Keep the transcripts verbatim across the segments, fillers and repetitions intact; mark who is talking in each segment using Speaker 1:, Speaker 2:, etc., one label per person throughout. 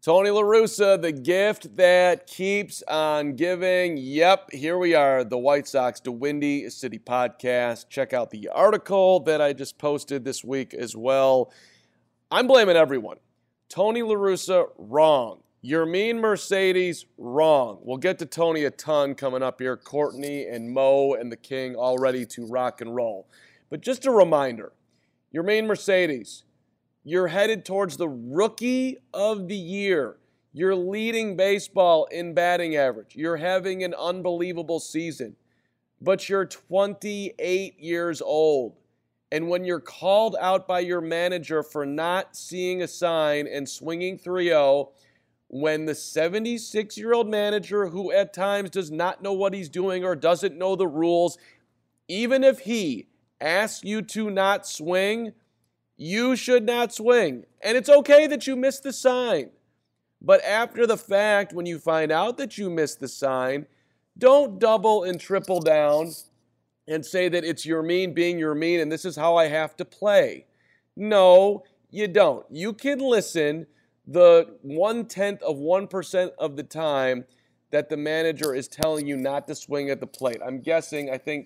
Speaker 1: Tony La Russa, the gift that keeps on giving. Yep, here we are, the White Sox to Windy City podcast. Check out the article that I just posted this week as well. I'm blaming everyone. Tony La Russa, wrong. Yermin Mercedes, wrong. We'll get to Tony a ton coming up here. Courtney and Mo and the King all ready to rock and roll. But just a reminder, Yermin Mercedes, you're headed towards the Rookie of the Year. You're leading baseball in batting average. You're having an unbelievable season. But you're twenty-eight years old. And when you're called out by your manager for not seeing a sign and swinging three oh, when the seventy-six-year-old manager, who at times does not know what he's doing or doesn't know the rules, even if he asks you to not swing, you should not swing. And it's okay that you missed the sign. But after the fact, when you find out that you missed the sign, don't double and triple down and say that it's Yermin being Yermin and this is how I have to play. No, you don't. You can listen the one-tenth of one percent of the time that the manager is telling you not to swing at the plate. I'm guessing, I think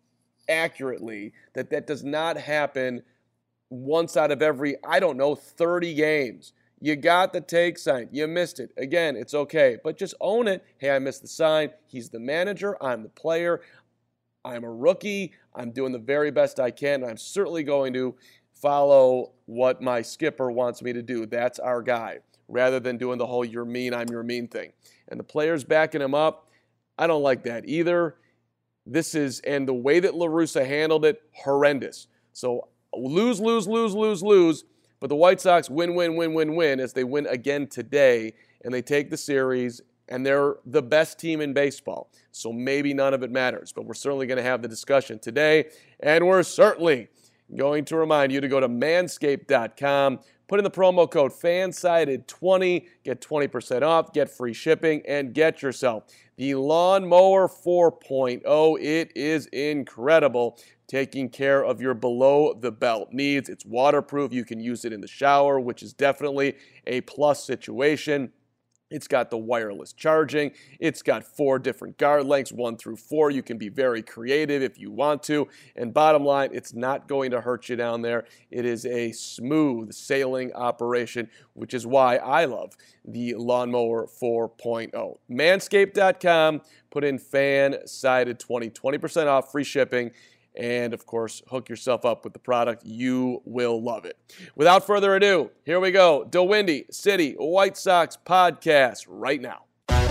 Speaker 1: accurately, that that does not happen once out of every, I don't know, thirty games. You got the take sign. You missed it. Again, it's okay. But just own it. Hey, I missed the sign. He's the manager. I'm the player. I'm a rookie. I'm doing the very best I can. I'm certainly going to follow what my skipper wants me to do. That's our guy. Rather than doing the whole you're mean, I'm your mean thing. And the players backing him up, I don't like that either. This is, and the way that La Russa handled it, horrendous. So lose, lose, lose, lose, lose. But the White Sox win, win, win, win, win as they win again today. And they take the series, and they're the best team in baseball. So maybe none of it matters. But we're certainly going to have the discussion today. And we're certainly going to remind you to go to manscaped dot com. Put in the promo code FANSIDED twenty. Get twenty percent off. Get free shipping. And get yourself the Lawnmower four point oh. It is incredible. Taking care of your below-the-belt needs. It's waterproof. You can use it in the shower, which is definitely a plus situation. It's got the wireless charging. It's got four different guard lengths, one through four. You can be very creative if you want to. And bottom line, it's not going to hurt you down there. It is a smooth sailing operation, which is why I love the Lawnmower four point oh. manscaped dot com. Put in FANSIDED twenty, twenty percent off, free shipping. And, of course, hook yourself up with the product. You will love it. Without further ado, here we go. The Windy City White Sox podcast right now.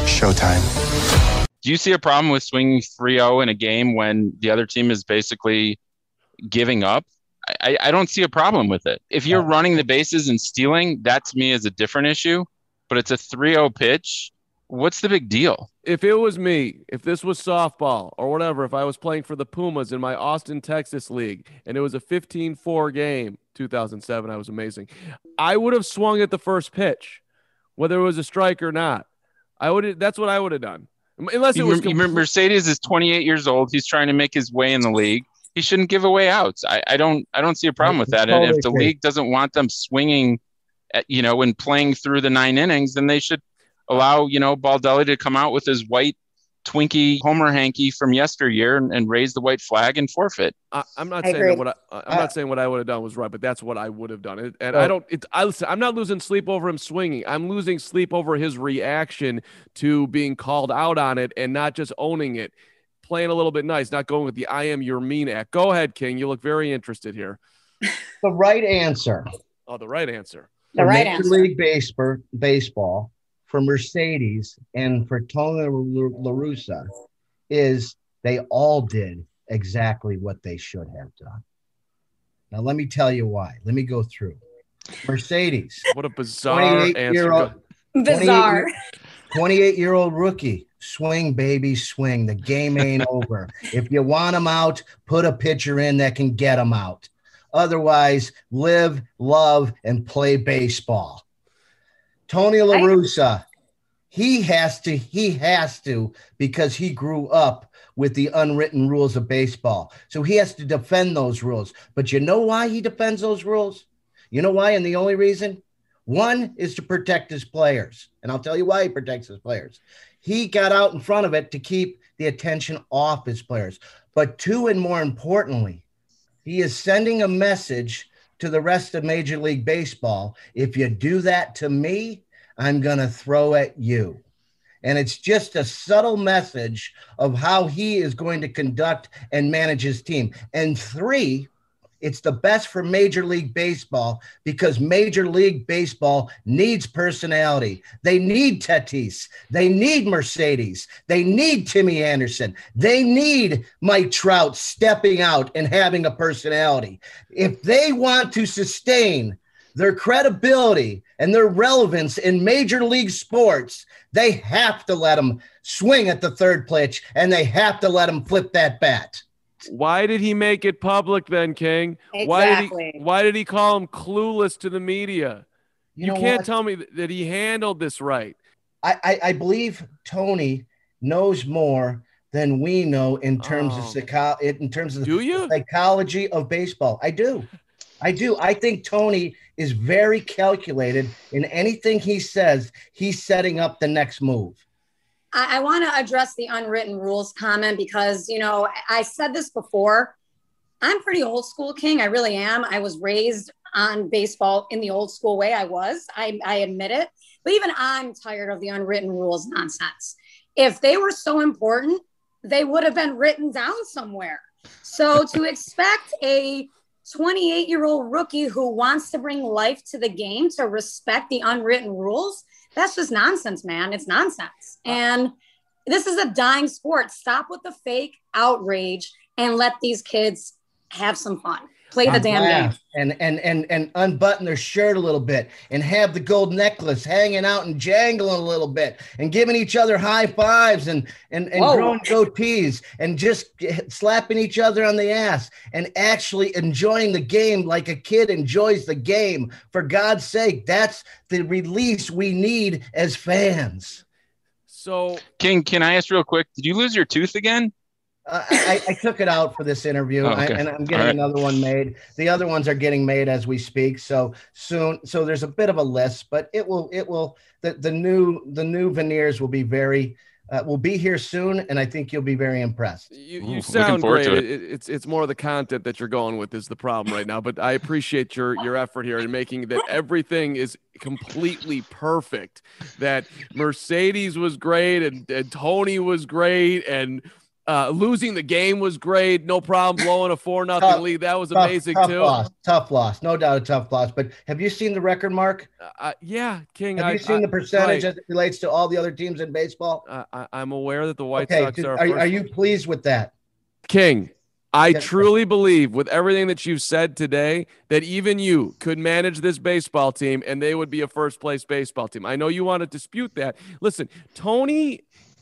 Speaker 2: Showtime.
Speaker 3: Do you see a problem with swinging three oh in a game when the other team is basically giving up? I, I don't see a problem with it. If you're running the bases and stealing, that to me is a different issue. But it's a three oh pitch. What's the big deal?
Speaker 4: If it was me, if this was softball or whatever, if I was playing for the Pumas in my Austin, Texas league, and it was a fifteen four game, two thousand seven, I was amazing, I would have swung at the first pitch, whether it was a strike or not. I would. That's what I would have done. Unless it was
Speaker 3: complete- Mercedes is twenty-eight years old. He's trying to make his way in the league. He shouldn't give away outs. I, I don't. I don't see a problem with that. And if the league doesn't want them swinging, at, you know, and playing through the nine innings, then they should allow, you know, Baldelli to come out with his white Twinkie Homer hanky from yesteryear and, and raise the white flag and forfeit.
Speaker 4: I, I'm not I saying that what I, I'm uh, not saying what I would have done was right, but that's what I would have done. And, and uh, I don't. It's I listen. I'm not losing sleep over him swinging. I'm losing sleep over his reaction to being called out on it and not just owning it, playing a little bit nice, not going with the "I am your mean" act. Go ahead, King. You look very interested here.
Speaker 2: The right answer.
Speaker 4: Oh, the right answer.
Speaker 5: The right
Speaker 2: Major
Speaker 5: answer.
Speaker 2: League Baseball, baseball. For Mercedes and for Tony La Russa is they all did exactly what they should have done. Now, let me tell you why. Let me go through. Mercedes.
Speaker 4: What a bizarre answer.
Speaker 5: Bizarre.
Speaker 2: twenty-eight-year-old rookie. Swing, baby, swing. The game ain't over. If you want them out, put a pitcher in that can get them out. Otherwise, live, love, and play baseball. Tony La Russa, he has to, he has to, because he grew up with the unwritten rules of baseball. So he has to defend those rules. But you know why he defends those rules? You know why? And the only reason? One is to protect his players, and I'll tell you why he protects his players. He got out in front of it to keep the attention off his players. But two, and more importantly, he is sending a message to the rest of Major League Baseball. If you do that to me, I'm going to throw at you. And it's just a subtle message of how he is going to conduct and manage his team. And three, it's the best for Major League Baseball because Major League Baseball needs personality. They need Tatis. They need Mercedes. They need Timmy Anderson. They need Mike Trout stepping out and having a personality. If they want to sustain their credibility and their relevance in Major League sports, they have to let them swing at the third pitch and they have to let them flip that bat.
Speaker 4: Why did he make it public then, King?
Speaker 5: Exactly.
Speaker 4: Why did he, why did he call him clueless to the media?
Speaker 2: You,
Speaker 4: you
Speaker 2: know
Speaker 4: can't
Speaker 2: what?
Speaker 4: tell me that he handled this right.
Speaker 2: I, I, I believe Tony knows more than we know in terms
Speaker 4: Oh.
Speaker 2: of psycho- in terms of
Speaker 4: Do
Speaker 2: the
Speaker 4: you?
Speaker 2: psychology of baseball. I do. I do. I think Tony is very calculated in anything he says. He's setting up the next move.
Speaker 5: I, I want to address the unwritten rules comment because, you know, I said this before. I'm pretty old school, King. I really am. I was raised on baseball in the old school way. I was. I, I admit it. But even I'm tired of the unwritten rules nonsense. If they were so important, they would have been written down somewhere. So to expect a twenty-eight-year-old rookie who wants to bring life to the game to respect the unwritten rules, that's just nonsense, man. It's nonsense. And this is a dying sport. Stop with the fake outrage and let these kids have some fun. Play the damn game.
Speaker 2: And, and, and, and unbutton their shirt a little bit and have the gold necklace hanging out and jangling a little bit and giving each other high fives and, and, and growing goatees and just slapping each other on the ass and actually enjoying the game like a kid enjoys the game. For God's sake, that's the release we need as fans.
Speaker 4: So,
Speaker 3: King, can I ask real quick? Did you lose your tooth again?
Speaker 2: Uh, I, I took it out for this interview,
Speaker 3: Oh, okay.
Speaker 2: I, and I'm getting
Speaker 3: right.
Speaker 2: another one made. The other ones are getting made as we speak. So soon, so there's a bit of a list, but it will, it will. The, the new, the new veneers will be very, uh, will be here soon, and I think you'll be very impressed.
Speaker 4: You,
Speaker 3: Ooh,
Speaker 4: you sound
Speaker 3: forward
Speaker 4: great.
Speaker 3: to it.
Speaker 4: It, it's it's more of the content that you're going with is the problem right now. But I appreciate your your effort here in making that everything is completely perfect. That Mercedes was great and, and Tony was great and uh, losing the game was great. No problem blowing a four nothing lead. That was
Speaker 2: Tough,
Speaker 4: amazing
Speaker 2: tough
Speaker 4: too.
Speaker 2: Loss, tough loss, no doubt a tough loss. But have you seen the record, Mark?
Speaker 4: Uh, yeah, King.
Speaker 2: Have
Speaker 4: I,
Speaker 2: you seen
Speaker 4: I,
Speaker 2: the percentage
Speaker 4: right.
Speaker 2: as it relates to all the other teams in baseball?
Speaker 4: I, I, I'm aware that the White
Speaker 2: Okay,
Speaker 4: Sox
Speaker 2: did-
Speaker 4: are.
Speaker 2: are,
Speaker 4: first-
Speaker 2: are you pleased with that?
Speaker 4: King, I
Speaker 2: Yes, sir.
Speaker 4: truly believe with everything that you've said today that even you could manage this baseball team and they would be a first place baseball team. I know you want to dispute that. Listen, Tony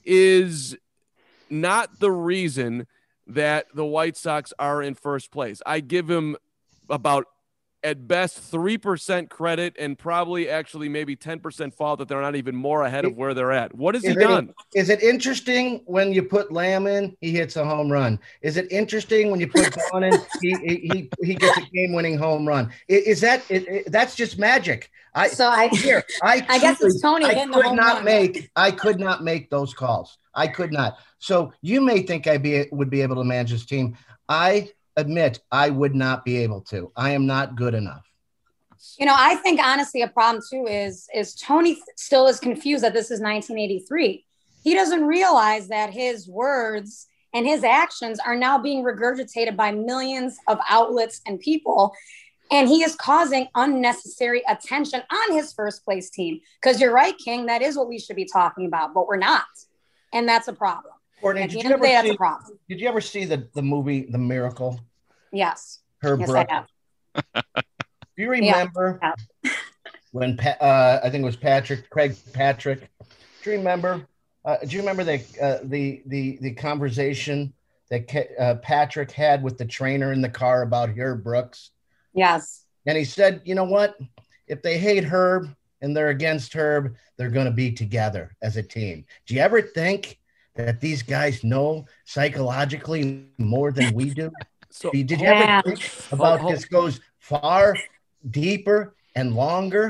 Speaker 4: is not the reason that the White Sox are in first place. I give him about at best three percent credit and probably actually maybe ten percent fault that they're not even more ahead of where they're at. What has he
Speaker 2: Is it-
Speaker 4: done?
Speaker 2: Is it interesting when you put Lamb in, he hits a home run? Is it interesting when you put Vaughn in, he, he he gets a game-winning home run? I- Is that it, it- that's just magic? I
Speaker 5: So I,
Speaker 2: here I
Speaker 5: I guess it's
Speaker 2: truly-
Speaker 5: Tony
Speaker 2: I
Speaker 5: hitting the
Speaker 2: could
Speaker 5: home
Speaker 2: not
Speaker 5: run.
Speaker 2: make I could not make those calls. I could not. So you may think I be would be able to manage this team. I admit I would not be able to. I am not good enough.
Speaker 5: You know, I think honestly a problem too is is Tony still is confused that this is nineteen eighty-three. He doesn't realize that his words and his actions are now being regurgitated by millions of outlets and people. And he is causing unnecessary attention on his first place team. Because you're right, King, that is what we should be talking about, but we're not. And that's a problem.
Speaker 2: Courtney,
Speaker 5: At the
Speaker 2: did
Speaker 5: end
Speaker 2: you
Speaker 5: of the day,
Speaker 2: ever
Speaker 5: that's a
Speaker 2: see,
Speaker 5: problem.
Speaker 2: did you ever see the, the movie The Miracle?
Speaker 5: Yes.
Speaker 2: Herb
Speaker 5: Yes,
Speaker 2: Brooks?
Speaker 5: I have.
Speaker 2: Do you remember
Speaker 5: Yeah.
Speaker 2: when Pa- uh, I think it was Patrick, Craig Patrick? Do you remember? Uh, do you remember the uh, the the the conversation that Ke- uh, Patrick had with the trainer in the car about Herb Brooks?
Speaker 5: Yes.
Speaker 2: And he said, "You know what? If they hate Herb and they're against Herb, they're going to be together as a team." Do you ever think that these guys know psychologically more than we do?
Speaker 4: So
Speaker 2: Did you
Speaker 5: Yeah.
Speaker 2: ever think about
Speaker 4: Hold-
Speaker 2: this goes far deeper and longer?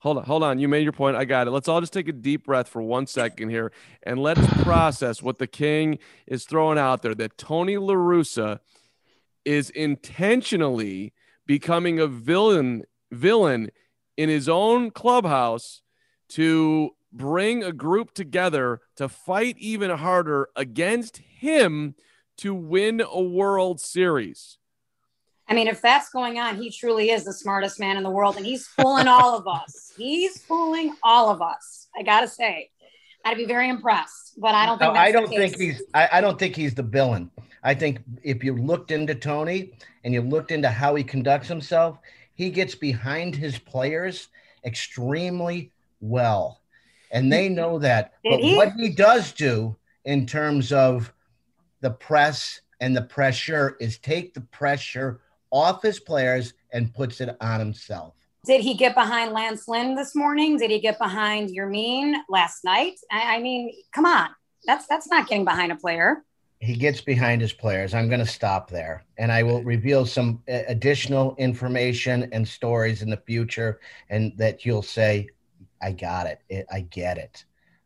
Speaker 4: hold on, hold on. You made your point. I got it. Let's all just take a deep breath for one second here, and let's process what the King is throwing out there, that Tony La Russa is intentionally becoming a villain villain in his own clubhouse to bring a group together to fight even harder against him to win a World Series.
Speaker 5: I mean, if that's going on, he truly is the smartest man in the world, and he's fooling all of us. He's fooling all of us. I gotta say, I'd be very impressed, but I don't think.
Speaker 2: No,
Speaker 5: that's
Speaker 2: I don't
Speaker 5: the
Speaker 2: think
Speaker 5: case.
Speaker 2: he's. I, I don't think he's the villain. I think if you looked into Tony and you looked into how he conducts himself, he gets behind his players extremely well, and they know that.
Speaker 5: Did
Speaker 2: But
Speaker 5: he?
Speaker 2: what he does do in terms of the press and the pressure is take the pressure off his players and puts it on himself.
Speaker 5: Did he get behind Lance Lynn this morning? Did he get behind Yermin last night? I, I mean, come on. That's that's not getting behind a player.
Speaker 2: He gets behind his players. I'm going to stop there, and I will reveal some uh, additional information and stories in the future, and that you'll say, I got it. it I get it.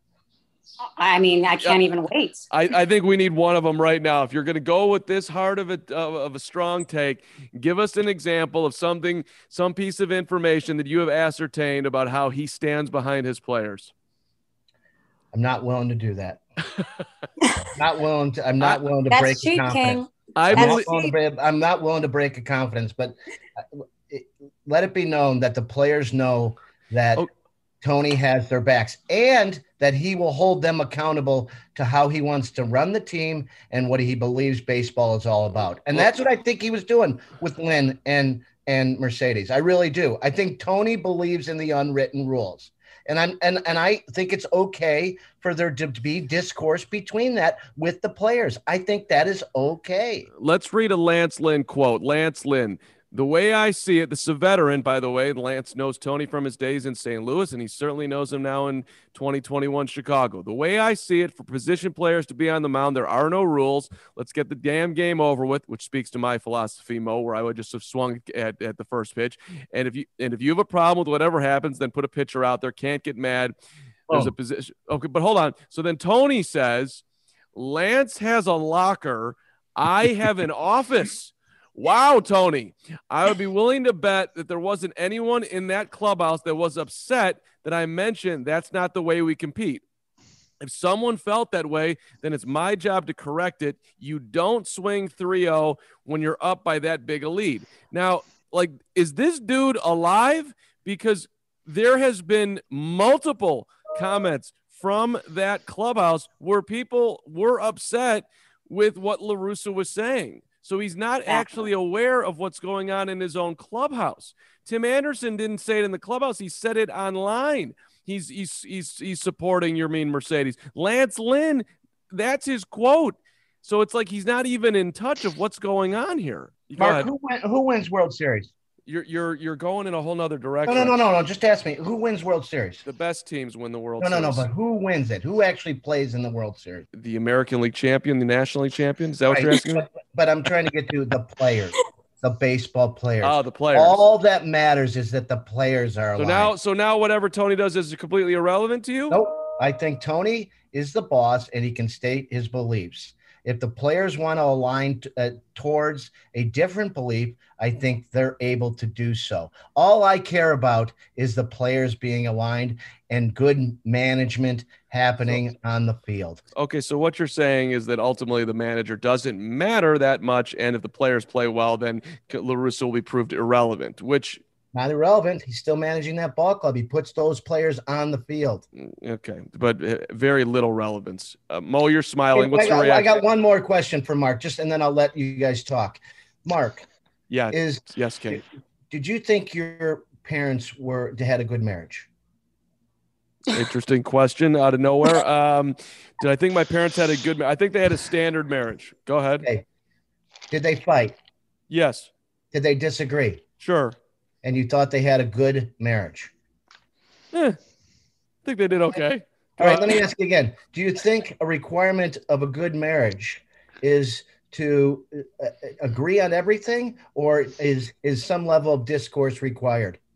Speaker 5: I mean, I can't even wait.
Speaker 4: I, I think we need one of them right now. If you're going to go with this hard of a of, of a strong take, give us an example of something, some piece of information that you have ascertained about how he stands behind his players.
Speaker 2: I'm not willing to do that. not willing to. I'm not willing to
Speaker 5: That's
Speaker 2: break
Speaker 5: cheap,
Speaker 2: a confidence.
Speaker 5: King.
Speaker 4: I
Speaker 2: I'm not,
Speaker 4: believe,
Speaker 2: willing to break, I'm not willing to break a confidence, but it, let it be known that the players know that
Speaker 4: Oh.
Speaker 2: Tony has their backs and that he will hold them accountable to how he wants to run the team and what he believes baseball is all about. And that's what I think he was doing with Lynn and, and Mercedes. I really do. I think Tony believes in the unwritten rules. And I'm and, and I think it's okay for there to be discourse between that with the players. I think that is okay.
Speaker 4: let's read a Lance Lynn quote. Lance Lynn, the way I see it, this is a veteran, by the way. Lance knows Tony from his days in Saint Louis, and he certainly knows him now in twenty twenty-one Chicago. The way I see it, for position players to be on the mound, there are no rules. Let's get the damn game over with, which speaks to my philosophy, Mo, where I would just have swung at, at the first pitch. And if you and if you have a problem with whatever happens, then put a pitcher out there. Can't get mad. There's
Speaker 2: Oh.
Speaker 4: a position. Okay, but hold on. So then Tony says, Lance has a locker. I have an office. Wow, Tony. I would be willing to bet that there wasn't anyone in that clubhouse that was upset that I mentioned that's not the way we compete. If someone felt that way, then it's my job to correct it. You don't swing three oh when you're up by that big a lead. Now, like, is this dude alive? Because there has been multiple comments from that clubhouse where people were upset with what La Russa was saying. So he's not actually aware of what's going on in his own clubhouse. Tim Anderson didn't say it in the clubhouse. He said it online. He's he's he's he's supporting Yermin Mercedes. Lance Lynn, that's his quote. So it's like he's not even in touch of what's going on here. Go
Speaker 2: Mark,
Speaker 4: ahead.
Speaker 2: who, win, who wins World Series?
Speaker 4: You're you're you're going in a whole nother
Speaker 2: No,
Speaker 4: direction.
Speaker 2: no, no, no, no. Just ask me. Who wins World Series?
Speaker 4: The best teams win the World
Speaker 2: No, no, no.
Speaker 4: Series.
Speaker 2: But who wins it? Who actually plays in the World Series?
Speaker 4: The American League champion, the National League champion. Is that what
Speaker 2: Right.
Speaker 4: you're asking me?
Speaker 2: But, but I'm trying to get to the players, the baseball players.
Speaker 4: Oh, the players.
Speaker 2: All that matters is that the players are
Speaker 4: So
Speaker 2: alive.
Speaker 4: now, so now, whatever Tony does is completely irrelevant to you.
Speaker 2: Nope. I think Tony is the boss and he can state his beliefs. If the players want to align t- uh, towards a different belief, I think they're able to do so. All I care about is the players being aligned and good management happening on the field.
Speaker 4: Okay, so what you're saying is that ultimately the manager doesn't matter that much, and if the players play well, then La Russa will be proved irrelevant. Which,
Speaker 2: Not irrelevant. He's still managing that ball club. He puts those players on the field.
Speaker 4: okay, but uh, very little relevance. Uh, Mo, you're smiling. What's
Speaker 2: I
Speaker 4: your
Speaker 2: got, I
Speaker 4: reaction?
Speaker 2: got one more question for Mark, just and then I'll let you guys talk. Mark,
Speaker 4: Yeah.
Speaker 2: is
Speaker 4: Yes, King.
Speaker 2: did you think your parents were had a good marriage?
Speaker 4: Interesting question out of nowhere. Um, did I think my parents had a good? ma- I think they had a standard marriage. Go ahead.
Speaker 2: Okay. Did they fight?
Speaker 4: Yes.
Speaker 2: Did they disagree?
Speaker 4: Sure.
Speaker 2: And you thought they had a good marriage?
Speaker 4: Eh, I think they did okay.
Speaker 2: All right, let me ask you again. Do you think a requirement of a good marriage is to uh, agree on everything, or is is some level of discourse required?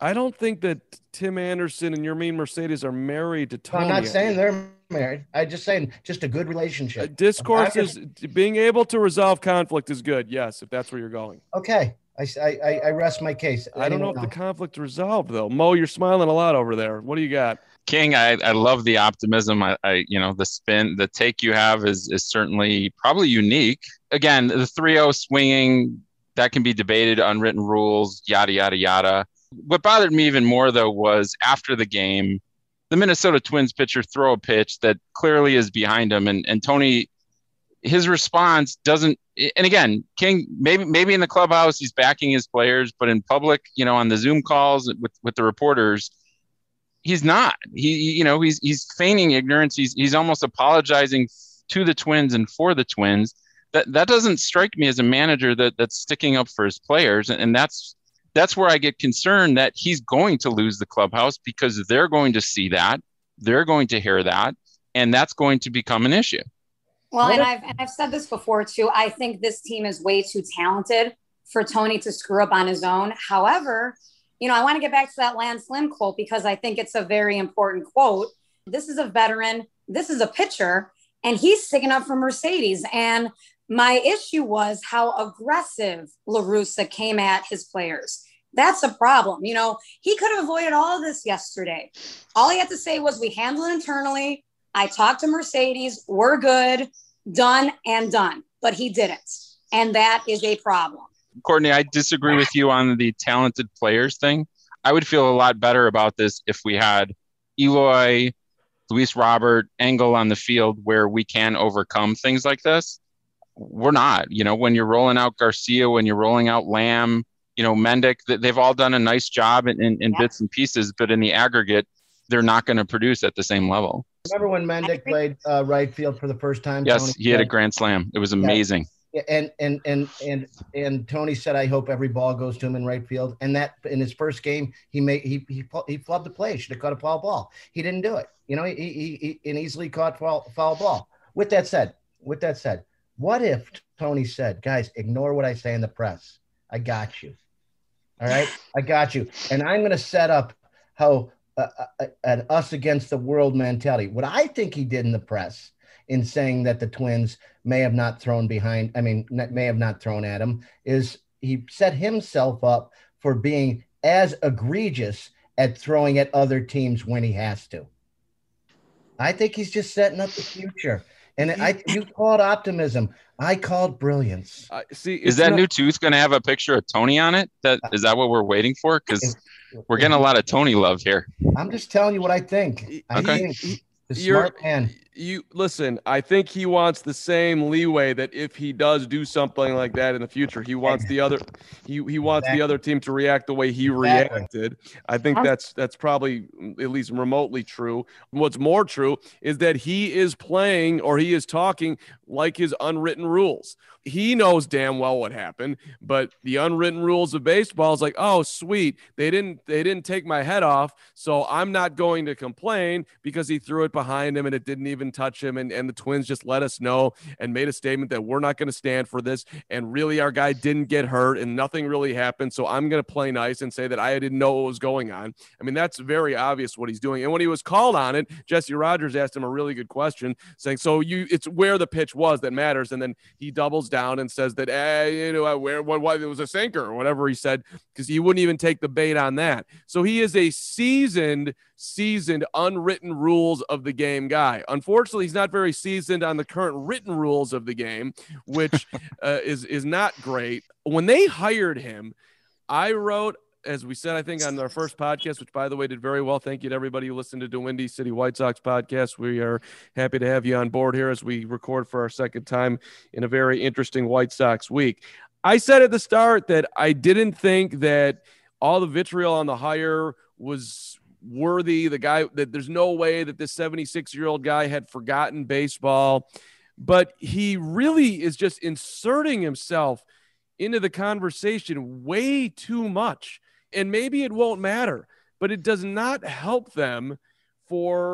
Speaker 4: I don't think that Tim Anderson and Yermin Mercedes are married to Tony.
Speaker 2: I'm not saying they're married. I'm just saying just a good relationship.
Speaker 4: Uh, discourse
Speaker 2: just,
Speaker 4: is being able to resolve conflict is good. Yes, if that's where you're going.
Speaker 2: Okay. I, I, I rest my case.
Speaker 4: I don't know if else? the conflict resolved though. Mo, you're smiling a lot over there. What do you got?
Speaker 3: King, I, I love the optimism. I, I, you know, the spin, the take you have is is certainly probably unique. Again, the three oh swinging, that can be debated, unwritten rules, yada, yada, yada. What bothered me even more, though, was after the game, the Minnesota Twins pitcher throw a pitch that clearly is behind him. And, and Tony, his response doesn't, and again, King, maybe maybe in the clubhouse, he's backing his players, but in public, you know, on the Zoom calls with, with the reporters, he's not. He, you know, he's he's feigning ignorance. He's he's almost apologizing to the Twins and for the Twins. That that doesn't strike me as a manager that that's sticking up for his players, and, and that's that's where I get concerned that he's going to lose the clubhouse because they're going to see that, they're going to hear that, and that's going to become an issue.
Speaker 5: Well, and I've and I've said this before too. I think this team is way too talented for Tony to screw up on his own. However, you know, I want to get back to that Lance Lynn quote because I think it's a very important quote. This is a veteran. This is a pitcher, and he's sticking up for Mercedes. And my issue was how aggressive La Russa came at his players. That's a problem. You know, he could have avoided all of this yesterday. All he had to say was, we handle it internally. I talked to Mercedes. We're good, done and done. But he didn't. And that is a problem.
Speaker 3: Courtney, I disagree with you on the talented players thing. I would feel a lot better about this if we had Eloy, Luis Robert, Engel on the field where we can overcome things like this. We're not. You know, when you're rolling out Garcia, when you're rolling out Lamb, you know, Mendick, they've all done a nice job in, in, in yeah. bits and pieces, but in the aggregate, they're not going to produce at the same level.
Speaker 2: Remember when Mendick played uh, right field for the first time?
Speaker 3: Yes,
Speaker 2: Tony
Speaker 3: he had a grand slam. It was amazing.
Speaker 2: Yeah. And and and and and Tony said, "I hope every ball goes to him in right field." And that in his first game, he made he he he flubbed the play. Should have caught a foul ball. He didn't do it. You know, he he, he an easily caught foul, foul ball. With that said, with that said, what if Tony said, "Guys, ignore what I say in the press. I got you. All right, I got you." And I'm going to set up how uh, uh, an us against the world mentality. What I think he did in the press in saying that the Twins may have not thrown behind, I mean, may have not thrown at him, is he set himself up for being as egregious at throwing at other teams when he has to. I think he's just setting up the future. And I, you called optimism. I called brilliance.
Speaker 4: Uh, see,
Speaker 3: is that not, new tooth going to have a picture of Tony on it? That is that what we're waiting for? Because we're getting a lot of Tony love here.
Speaker 2: I'm just telling you what I think. I
Speaker 3: okay.
Speaker 2: think he, the smart man.
Speaker 4: You listen, I think he wants the same leeway that if he does do something like that in the future, he wants the other he he wants exactly. the other team to react the way he exactly. reacted. I think that's that's probably at least remotely true. What's more true is that he is playing or he is talking like his unwritten rules. He knows damn well what happened, but the unwritten rules of baseball is like, oh, sweet. They didn't they didn't take my head off, so I'm not going to complain because he threw it behind him and it didn't even touch him. And, and the Twins just let us know and made a statement that we're not going to stand for this. And really, our guy didn't get hurt and nothing really happened. So I'm going to play nice and say that I didn't know what was going on. I mean, that's very obvious what he's doing. And when he was called on it, Jesse Rogers asked him a really good question saying, so you it's where the pitch was that matters. And then he doubles down and says that, eh, you know, where what, what it was a sinker or whatever he said, because he wouldn't even take the bait on that. So he is a seasoned, seasoned, unwritten rules of the game guy. Unfortunately, he's not very seasoned on the current written rules of the game, which uh, is is not great. When they hired him, I wrote, as we said, I think on our first podcast, which by the way did very well. Thank you to everybody who listened to the Windy City White Sox podcast. We are happy to have you on board here as we record for our second time in a very interesting White Sox week. I said at the start that I didn't think that all the vitriol on the hire was worthy. The guy that there's no way that this seventy-six year old guy had forgotten baseball, but he really is just inserting himself into the conversation way too much. And maybe it won't matter, but it does not help them for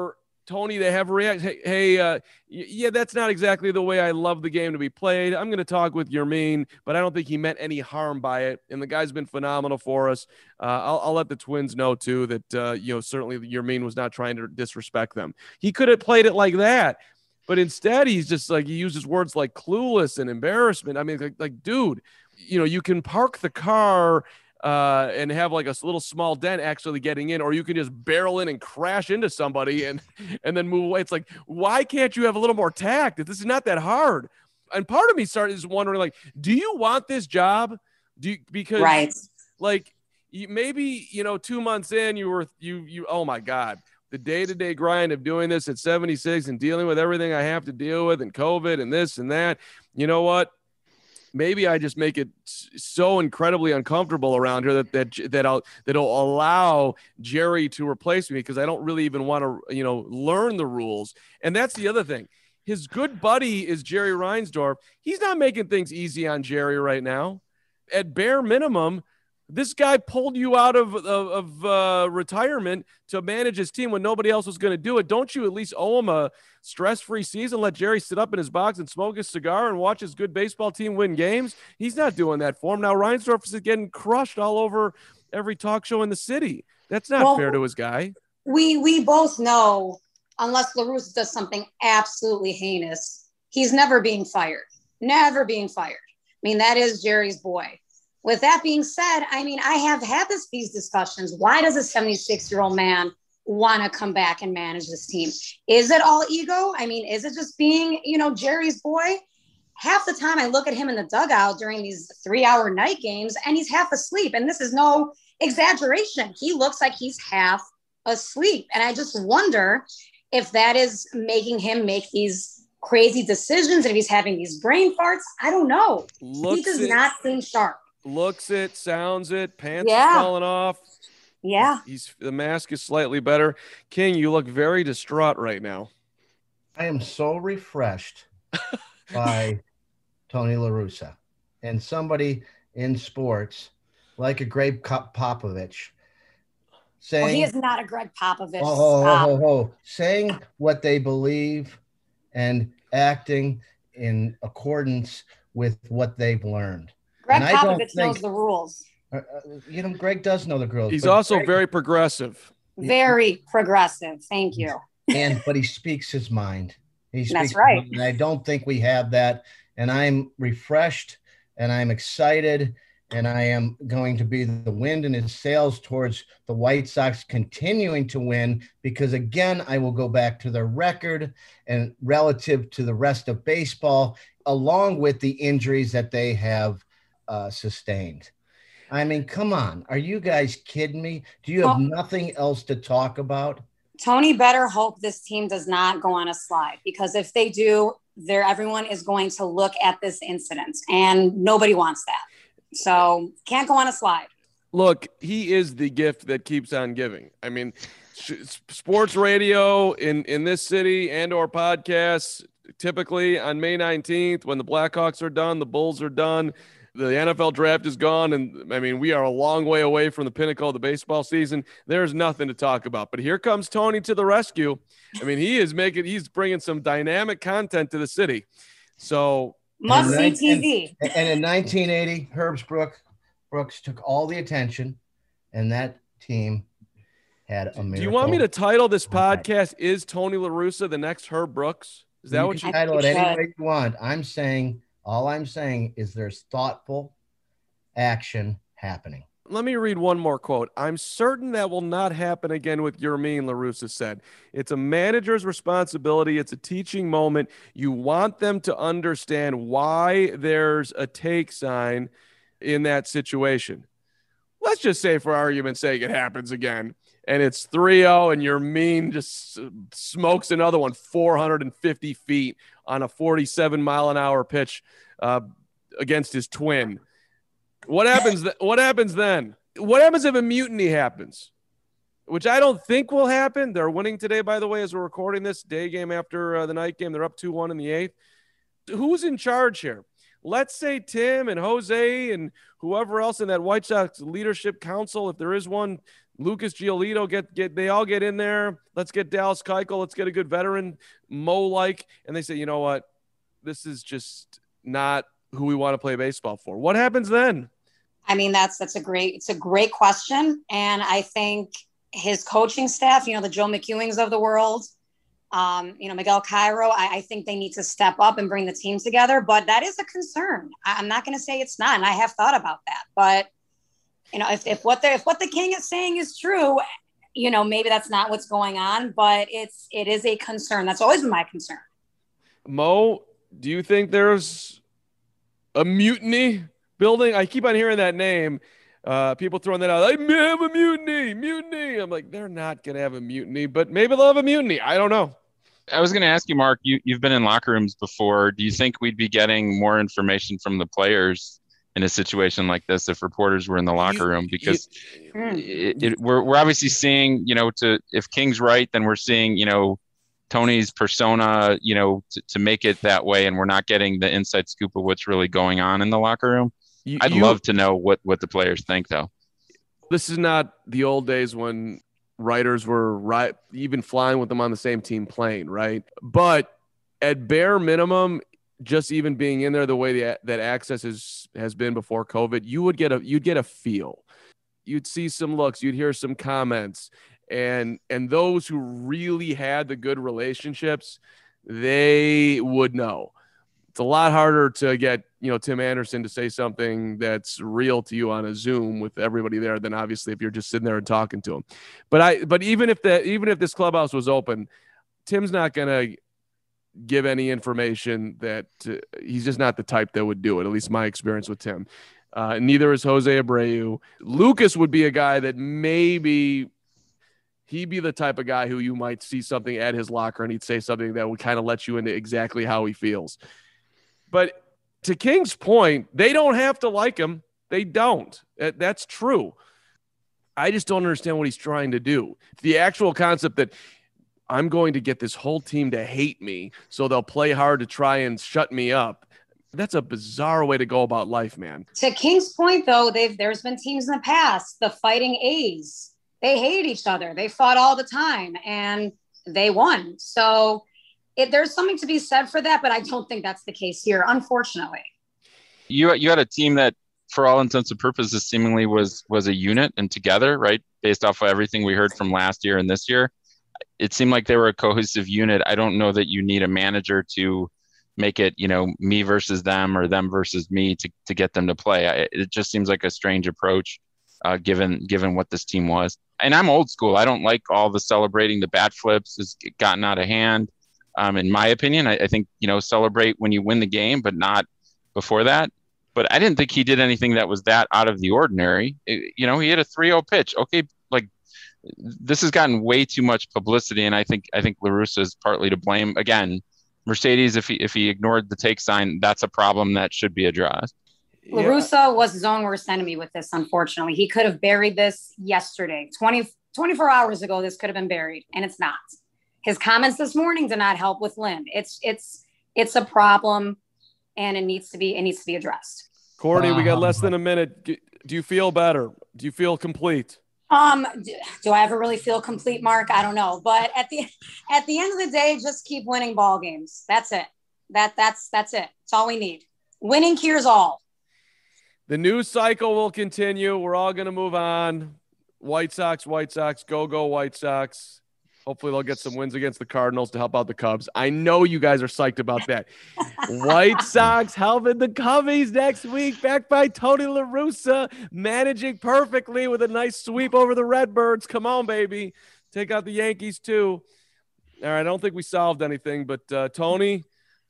Speaker 4: Tony to have a react. Hey, hey uh, yeah, that's not exactly the way I love the game to be played. I'm going to talk with Yermín, but I don't think he meant any harm by it. And the guy's been phenomenal for us. Uh, I'll, I'll let the Twins know too that uh, you know certainly Yermín was not trying to disrespect them. He could have played it like that, but instead he's just like he uses words like clueless and embarrassment. I mean, like, like dude, you know, you can park the car uh, and have like a little small dent actually getting in, or you can just barrel in and crash into somebody and, and then move away. It's like, why can't you have a little more tact? This is not that hard. And part of me started is wondering, like, do you want this job? Do you, because
Speaker 5: right.
Speaker 4: like you, maybe, you know, two months in you were, you, you, oh my God, the day-to-day grind of doing this at seventy-six and dealing with everything I have to deal with and COVID and this and that, you know what? Maybe I just make it so incredibly uncomfortable around here that that that I'll that'll allow Jerry to replace me because I don't really even want to, you know, learn the rules. And that's the other thing. His good buddy is Jerry Reinsdorf. He's not making things easy on Jerry right now. At bare minimum, this guy pulled you out of, of, of uh, retirement to manage his team when nobody else was going to do it. Don't you at least owe him a stress-free season? Let Jerry sit up in his box and smoke his cigar and watch his good baseball team win games? He's not doing that for him. Now Reinsdorf is getting crushed all over every talk show in the city. That's not well, fair to his guy.
Speaker 5: We we both know, unless La Russa does something absolutely heinous, he's never being fired. Never being fired. I mean, that is Jerry's boy. With that being said, I mean, I have had this, these discussions. Why does a seventy-six-year-old man want to come back and manage this team? Is it all ego? I mean, is it just being, you know, Jerry's boy? Half the time I look at him in the dugout during these three-hour night games, and he's half asleep. And this is no exaggeration. He looks like he's half asleep. And I just wonder if that is making him make these crazy decisions, and if he's having these brain farts. I don't know. Looks he does it, not seem sharp.
Speaker 4: Looks it, sounds it, pants
Speaker 5: yeah.
Speaker 4: are falling off.
Speaker 5: Yeah.
Speaker 4: He's the mask is slightly better. King, you look very distraught right now.
Speaker 2: I am so refreshed by Tony La Russa and somebody in sports like a Greg Popovich saying,
Speaker 5: well, he is not a Greg Popovich.
Speaker 2: Oh, oh, oh, oh, saying what they believe and acting in accordance with what they've learned.
Speaker 5: Greg Popovich think, knows the rules.
Speaker 2: Uh, you know, Greg does know the rules.
Speaker 4: He's also
Speaker 2: Greg,
Speaker 4: very progressive.
Speaker 5: Very progressive. Thank you.
Speaker 2: And but he speaks his mind. He speaks
Speaker 5: That's right.
Speaker 2: And I don't think we have that. And I'm refreshed and I'm excited. And I am going to be the wind in his sails towards the White Sox continuing to win, because again, I will go back to their record and relative to the rest of baseball, along with the injuries that they have uh, sustained. I mean, come on. Are you guys kidding me? Do you have well, nothing else to talk about?
Speaker 5: Tony better hope this team does not go on a slide, because if they do, there everyone is going to look at this incident, and nobody wants that. So can't go on a slide.
Speaker 4: Look, he is the gift that keeps on giving. I mean, sports radio in, in this city and or podcasts, typically on May nineteenth, when the Blackhawks are done, the Bulls are done, the N F L draft is gone. And I mean, we are a long way away from the pinnacle of the baseball season. There's nothing to talk about, but here comes Tony to the rescue. I mean, he is making, he's bringing some dynamic content to the city. So,
Speaker 5: must see T V.
Speaker 2: And, and in nineteen eighty, Herbs Brook, Brooks took all the attention, and that team had a miracle.
Speaker 4: Do you want me to title this podcast, Is Tony La Russa the Next Herb Brooks? Is that
Speaker 2: you
Speaker 4: what
Speaker 2: can
Speaker 4: you
Speaker 2: title it any way you want? I'm saying, all I'm saying is there's thoughtful action happening.
Speaker 4: Let me read one more quote. I'm certain that will not happen again with Yermín, La Russa said. It's a manager's responsibility. It's a teaching moment. You want them to understand why there's a take sign in that situation. Let's just say, for argument's sake, it happens again, and it's three oh, and Yermín just smokes another one four hundred fifty feet on a forty-seven mile an hour pitch uh, against his twin. What happens? Th- what happens then? What happens if a mutiny happens? Which I don't think will happen. They're winning today, by the way, as we're recording this. Day game after uh, the night game. They're up two one in the eighth. Who's in charge here? Let's say Tim and Jose and whoever else in that White Sox leadership council, if there is one, Lucas Giolito, get get they all get in there. Let's get Dallas Keuchel. Let's get a good veteran, Mo-like. And they say, you know what? This is just not who we want to play baseball for. What happens then?
Speaker 5: I mean, that's that's a great it's a great question. And I think his coaching staff, you know, the Joe McEwings of the world, um, you know, Miguel Cairo, I, I think they need to step up and bring the team together. But that is a concern. I, I'm not going to say it's not. And I have thought about that. But you know, if, if what they're, if what the King is saying is true, you know, maybe that's not what's going on, but it's, it is a concern. That's always been my concern.
Speaker 4: Mo, do you think there's a mutiny building? I keep on hearing that name. Uh, people throwing that out. I have a mutiny, mutiny. I'm like, they're not going to have a mutiny, but maybe they'll have a mutiny. I don't know.
Speaker 3: I was going to ask you, Mark, you, you've been in locker rooms before. Do you think we'd be getting more information from the players in a situation like this if reporters were in the locker room? Because it, it, we're we're obviously seeing, you know, to if King's right, then we're seeing, you know, Tony's persona, you know, to, to make it that way, and we're not getting the inside scoop of what's really going on in the locker room. You, I'd you, love to know what what the players think, though.
Speaker 4: This is not the old days when writers were right, even flying with them on the same team plane, right? But at bare minimum, just even being in there the way the, that access is, has been before COVID, you would get a you'd get a feel. You'd see some looks, you'd hear some comments, and and those who really had the good relationships, they would know. It's a lot harder to get, you know, Tim Anderson to say something that's real to you on a Zoom with everybody there than obviously if you're just sitting there and talking to him. But I but even if that even if this clubhouse was open, Tim's not gonna give any information that uh, he's just not the type that would do it. At least my experience with Tim. Uh, neither is Jose Abreu. Lucas would be a guy that maybe he'd be the type of guy who you might see something at his locker and he'd say something that would kind of let you into exactly how he feels. But to King's point, they don't have to like him. They don't. That's true. I just don't understand what he's trying to do. The actual concept that I'm going to get this whole team to hate me so they'll play hard to try and shut me up. That's a bizarre way to go about life, man.
Speaker 5: To King's point, though, they've there's been teams in the past, the Fighting A's. They hate each other. They fought all the time, and they won. So it, there's something to be said for that, but I don't think that's the case here, unfortunately.
Speaker 3: You you had a team that, for all intents and purposes, seemingly was was a unit and together, right? Based off of everything we heard from last year and this year. It seemed like they were a cohesive unit. I don't know that you need a manager to make it, you know, me versus them or them versus me to, to get them to play. I, it just seems like a strange approach uh, given given what this team was. And I'm old school. I don't like all the celebrating. The bat flips has gotten out of hand. Um, in my opinion, I, I think, you know, celebrate when you win the game, but not before that. But I didn't think he did anything that was that out of the ordinary. It, you know, he had a three oh pitch. Okay, like, this has gotten way too much publicity, and I think I think La Russa is partly to blame. Again, Mercedes, if he if he ignored the take sign, that's a problem that should be addressed.
Speaker 5: La Russa was his own worst enemy with this, unfortunately. He could have buried this yesterday. twenty, twenty-four hours ago, this could have been buried, and it's not. His comments this morning did not help with Lynn. It's it's it's a problem, and it needs to be it needs to be addressed.
Speaker 4: Courtney, we got less than a minute. Do you feel better? Do you feel complete?
Speaker 5: Um, do, do I ever really feel complete, Mark? I don't know. But at the at the end of the day, just keep winning ball games. That's it. That that's that's it. It's all we need. Winning cures all.
Speaker 4: The news cycle will continue. We're all going to move on. White Sox, White Sox, go go White Sox. Hopefully they'll get some wins against the Cardinals to help out the Cubs. I know you guys are psyched about that. White Sox helping the Cubbies next week, backed by Tony La Russa, managing perfectly with a nice sweep over the Redbirds. Come on, baby. Take out the Yankees, too. All right, I don't think we solved anything, but uh, Tony,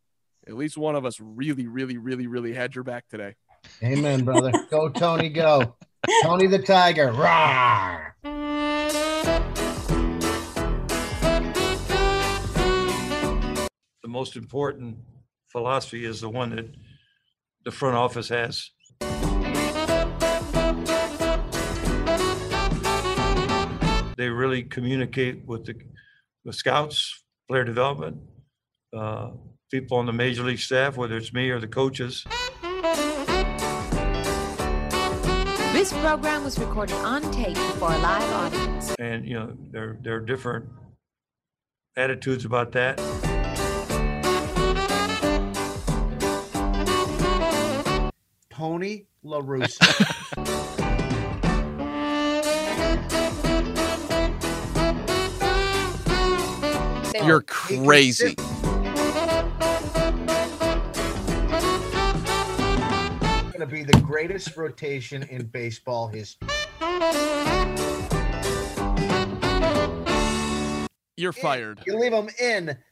Speaker 4: at least one of us really, really, really, really had your back today.
Speaker 2: Amen, brother. Go, Tony, go. Tony the Tiger. Rawr!
Speaker 6: The most important philosophy is the one that the front office has. They really communicate with the with scouts, player development, uh, people on the major league staff, whether it's me or the coaches.
Speaker 7: This program was recorded on tape for a live audience.
Speaker 6: And, you know, there, there are different attitudes about that.
Speaker 2: Tony La Russa.
Speaker 1: You're crazy.
Speaker 2: Going to be the greatest rotation in baseball history.
Speaker 4: You're fired.
Speaker 2: You leave him in